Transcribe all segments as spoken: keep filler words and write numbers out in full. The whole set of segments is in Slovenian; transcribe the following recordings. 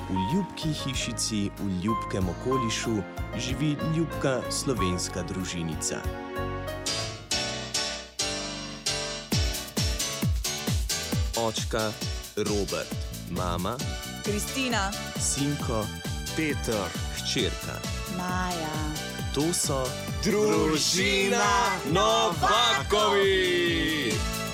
V ljubki hišici, v ljubkem okolišu živi ljubka slovenska družinica. Očka Robert, mama Kristina, sinko Peter, hčerka. Maja. To so Družina Novakovi!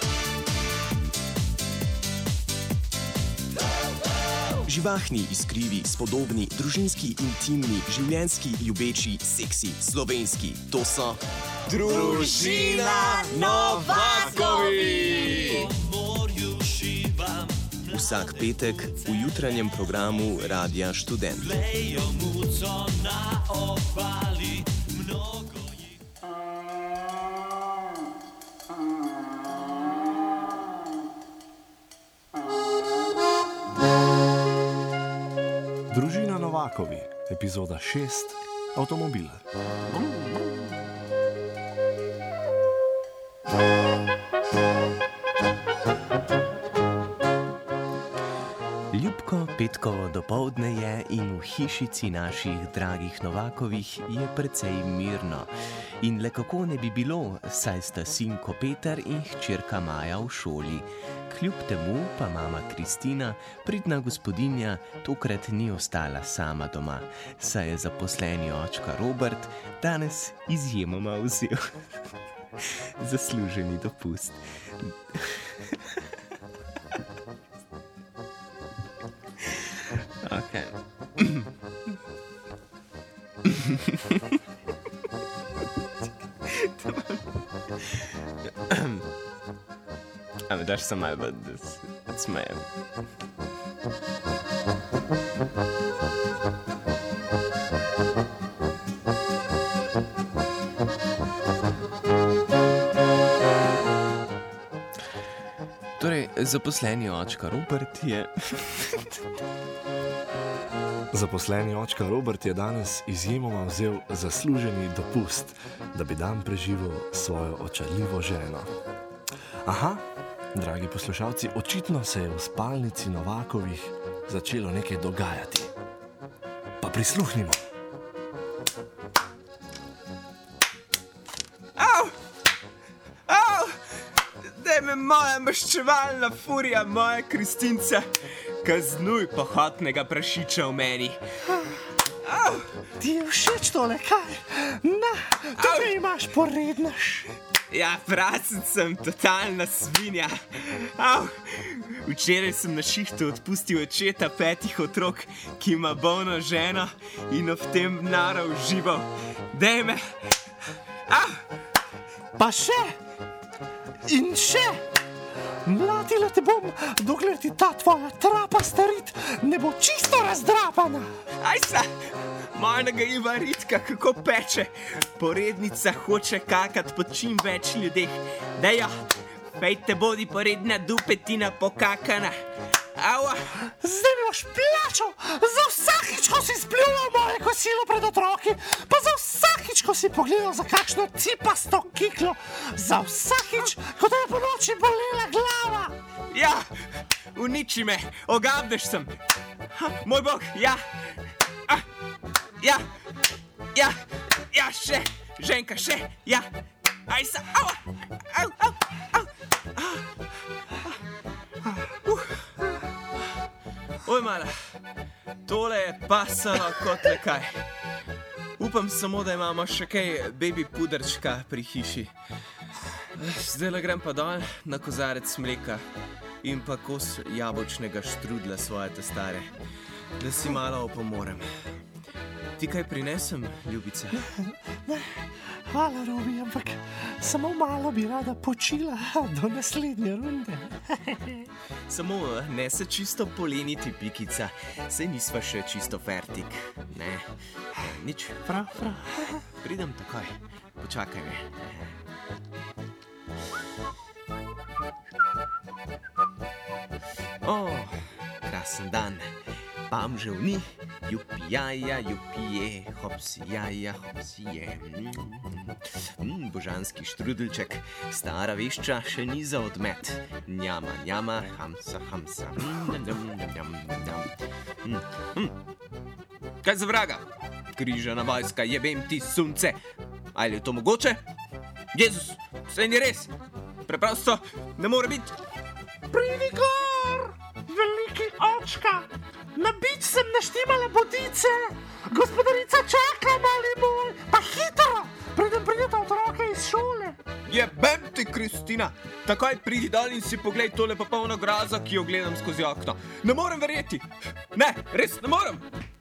Živahni, iskrivi, spodobni, družinski, intimni, življenjski, ljubeči, seksi, slovenski. To so Družina Novakovi! Vsak petek v jutranjem programu Radia Študent. Družina Novakovi, epizoda šest, avtomobil. Ljubko petkovo dopoldne je in v hišici naših dragih Novakovih je precej mirno. In le kako ne bi bilo, saj sta sinko Peter in hčerka Maja v šoli. Kljub temu pa mama Kristina, pridna gospodinja, tokrat ni ostala sama doma, saj je zaposleni očka Robert danes izjemoma vzel zasluženi dopust. Okay. A mi daš samo malo, da se odsmejem. Torej, zaposleni očka Robert je... Zaposleni očka Robert je danes izjemoma vzel zasluženi dopust, da bi dan preživel svojo očarljivo ženo. Aha, dragi poslušalci, očitno se je v spalnici Novakovih začelo nekaj dogajati. Pa prisluhnimo. Au! Au! Daj me moja maščevalna furija, moja Kristinca, kaznuj pohotnega prašiča v meni. Au! Ti je všeč tole, kaj? Na, tukaj imaš porednaš. Ja, prasec sem, totalna svinja. Au! Včeraj sem na šihtu odpustil očeta petih otrok, ki ima bolno ženo in ob tem nara užival. Daj me! Au! Pa še in še. Mlatila te bom, dokler ti ta tvoja trapa starit ne bo čisto razdrapana. Ajsa, mojnega Iva Ritka kako peče. Porednica hoče kakat po čim več ljudeh. Dejo, pejte bodi poredna dupetina pokakana. Aua! Zdaj mi boš plačal za vsakič, ko si spljuval moje kosilo pred otroki, pa za vsakič, ko si pogledal za kakšno cipasto kiklo, za vsakič, ko te je po noči bolela glava. Ja, uniči me, ogabneš sem. Ha, moj bog, ja. Ah, ja, ja, ja, še, ženka, še, ja. Ajsa, aua, au, au, au, au. Uh. Oj, mala, tole je pasano kot le kaj. Upam samo, da imamo še kaj baby pudrčka pri hiši. Zdaj le grem pa dol na kozarec mleka in pa kos jabolčnega štrudla svoje testare, da si malo opomorem. Ti kaj prinesem, ljubica? Ne, hvala, Robi, ampak samo malo bi rada počila do naslednje runde. Samo ne se čisto poleniti, pikica, saj nisva še čisto fertik. Ne, nič. Prav, prav. Pridem takoj, počakaj me. O, krasen dan. Pam že v ni, jupi jaja, jupi je, hopsi jaja, hopsi je. Mm, božanski štrudelček, stara vešča še ni za odmet. Njama, njama, hamsa, hamsa. Mm, njam, njam, njam, njam. Hm. Hm. Kaj za vraga? Križana vojska, jebem ti sunce. Ali je to mogoče? Jezus, vse ni res. Preprosto ne more biti. Pridi gor, veliki očka. Na bič sem naštimala bodice. Gospodarica čaka, mali moj. Pa hitro, preden prideta otroke iz šole. Jebem ti, Kristina. Takoj pridi dol in si poglej tole popolno grazo, ki jo gledam skozi okno. Ne morem verjeti. Ne, res ne morem.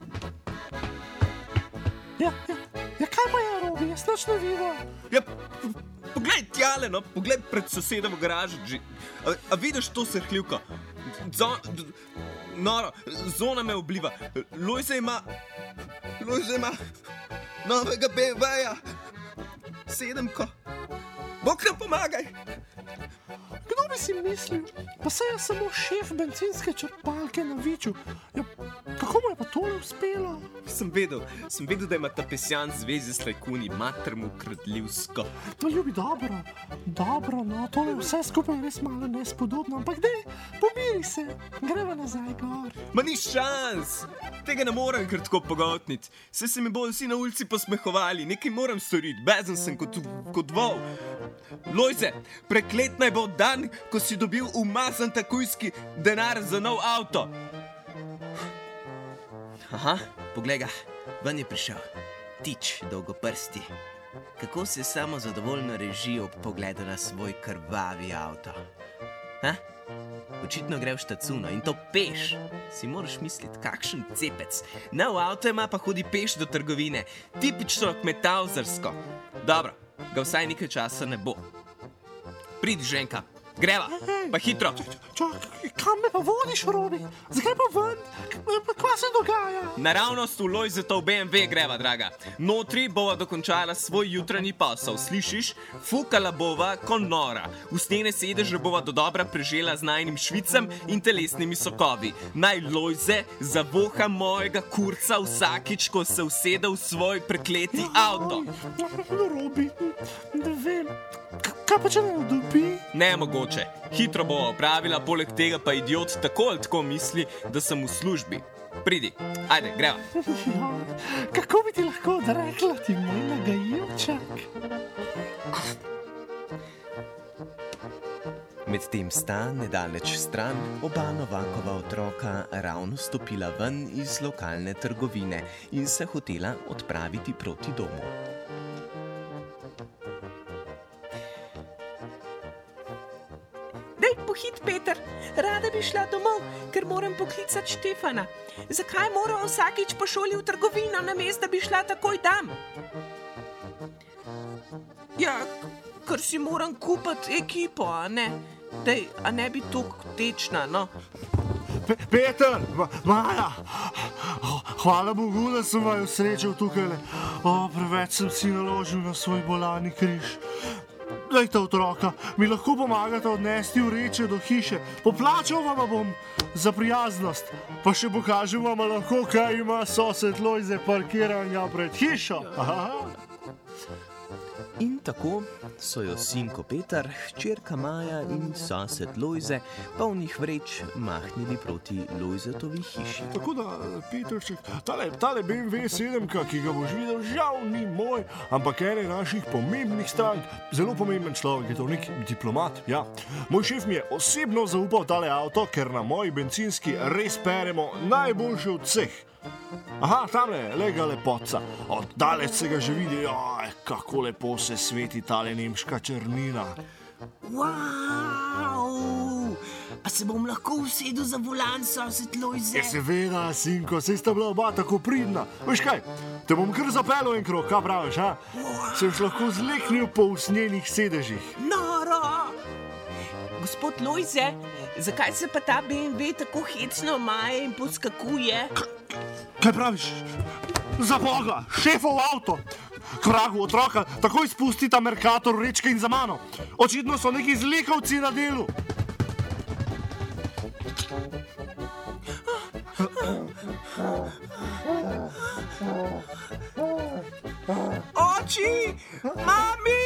Ja, ja, ja kaj pa je, Robi? Jaz nič ne vidim. Ja, poglej tjale, no, poglej pred sosedovo garažo. A, a vidiš to srhljivko? Zon, noro, zona me obliva. Lojze ima, Lojze ima novega be em veja. Sedemko. Bog nam pomagaj. Kdo bi si mislil? Pa se je samo šef bencinske črpalke na Viču. Ja, kako mu je pa tole uspelo? Sem vedel, sem vedel, da ima ta pesjan zveze s lajkuni, mater mu kradljivsko. To ljubi dobro, dobro, no, tole vse skupaj je res malo nespodobno, ampak dej, pomiri se, greva nazaj gor. Ma ni šans, tega ne morem kar tako pogotniti. Se se mi bodo vsi na ulici posmehovali, nekaj moram storiti, bezen sem kot, kot vol. Lojze, preklet naj bo dan, ko si dobil umazan takojski denar za nov avto. Aha, poglej ga, ven je prišel. Tič, dolgoprsti. Kako se samo zadovoljno reži ob pogledu na svoj krvavi avto. Ha? Očitno gre v štacuno in to peš. Si moraš misliti, kakšen cepec. Nov avto ima pa hodi peš do trgovine. Tipično kmetavzarsko. Dobro, ga vsaj nekaj časa ne bo. Pridi, ženka. Greva, pa hitro. Čakaj, kam me pa vodiš, Robi? Zakaj pa ven? Kaj se dogaja? Naravnost v Lojzetov be em ve greva, draga. Notri bova dokončala svoj jutranji posel, slišiš? Fukala bova kon nora. Usnjene sedeže bova dodobra prežela z najnim švicem in telesnimi sokovi. Naj Lojze zavoha mojega kurca vsakič, ko se usede v svoj prekleti avto. No, Robi, ne vem. Kaj pa če ne dobi? Nemogoče. Hitro bova opravila, poleg tega pa idiot tako ali tako misli, da sem v službi. Pridi, ajde, greva. Ja, kako bi ti lahko odrekla, ti moj nagajivčak? Medtem sta nedaleč stran oba Novakova otroka ravno stopila ven iz lokalne trgovine in se hotela odpraviti proti domu. Dej, pohit, Peter, rada bi šla domov, ker moram poklicati Štefana. Zakaj mora vsakič po šoli v trgovino, namesto da bi šla takoj tam? Ja, ker si moram kupiti ekipo, a ne? Dej, a ne bi toliko tečna, no? Pe Peter, Ma Maja, hvala Bogu, da sem vaju srečal tukaj. O, preveč sem si naložil na svoj bolani križ. Dajte otroka, mi lahko pomagate odnesti vreče do hiše. Poplačal vam bom za prijaznost, pa še pokažem vam lahko, kaj ima sosed Lojze parkiranja pred hišo. Aha. In tako so jo sinko Peter, hčerka Maja in sosed Lojze polnih vreč mahnili proti Lojzetovi hiši. Tako da, Petrček, tale, tale be em ve sedemka, ki ga boš videl, žal ni moj, ampak ene naših pomembnih strank. Zelo pomemben človek, je to nek diplomat, ja. Moj šef mi je osebno zaupal tale avto, ker na moji bencinski res peremo najboljše od vseh. Aha, tamle, lega lepotca. Od daleč se ga že vidi, oj, kako lepo se sveti tale nemška črnina. Wow! A se bom lahko usedel za volan, sosed Lojze? Ja, seveda, sinko, saj sta bila oba tako pridna. Veš kaj, te bom kar zapeljal en krog, kaj praviš, ha? Se boš lahko zleknil po usnjenih sedežih. Noro! Gospod Lojze, zakaj se pa ta be em ve tako hecno maje in poskakuje? Kaj praviš? Za Boga, šefov avto! Kragu otroka, takoj spusti ta Mercator vrečke in za mano. Očitno so neki zlikovci na delu. Oči! Mami!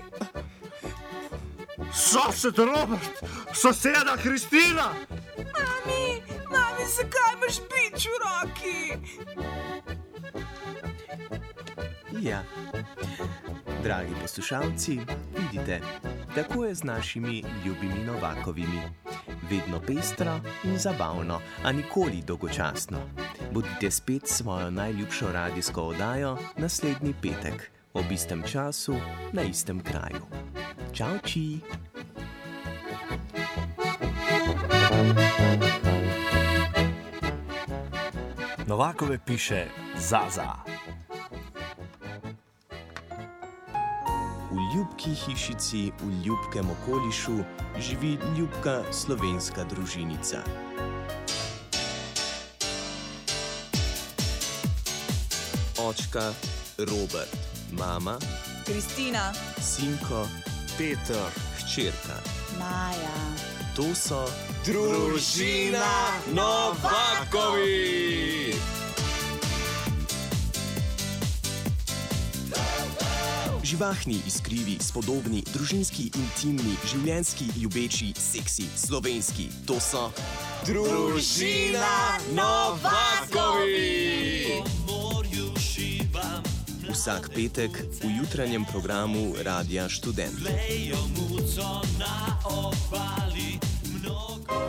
Sosed Robert, soseda Kristina! Mami, mami, zakaj imaš bič nič v roki. Ja, dragi poslušalci, vidite, tako je z našimi ljubimi Novakovimi. Vedno pestro in zabavno, a nikoli dolgočasno. Bodite spet s svojo najljubšo radijsko oddajo naslednji petek, ob istem času, na istem kraju. Čau, či! Novakove piše Zaza. V ljubki hišici, v ljubkem okolišu živi ljubka slovenska družinica. Očka Robert, mama Kristina, Sinko, Peter. hčerka. Maja. To so Družina Novakovi. živahni, iskrivi, spodobni, družinski, intimni, življenjski, ljubeči, seksi, slovenski. To so Družina Novakovi. Vsak petek v jutranjem programu Radia Študent.